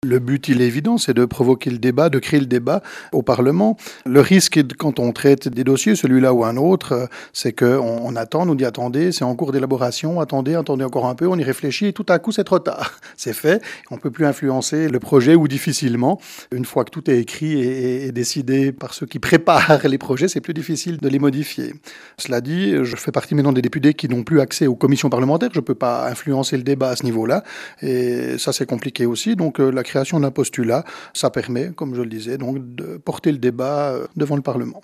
Le but, il est évident, c'est de provoquer le débat, de créer le débat au Parlement. Le risque, quand on traite des dossiers, celui-là ou un autre, c'est qu'on attend, on nous dit attendez, c'est en cours d'élaboration, attendez encore un peu, on y réfléchit et tout à coup c'est trop tard. C'est fait, on ne peut plus influencer le projet ou difficilement. Une fois que tout est écrit et décidé par ceux qui préparent les projets, c'est plus difficile de les modifier. Cela dit, je fais partie maintenant des députés qui n'ont plus accès aux commissions parlementaires, je ne peux pas influencer le débat à ce niveau-là et ça c'est compliqué aussi. Donc la création d'un postulat, ça permet, comme je le disais, donc de porter le débat devant le Parlement.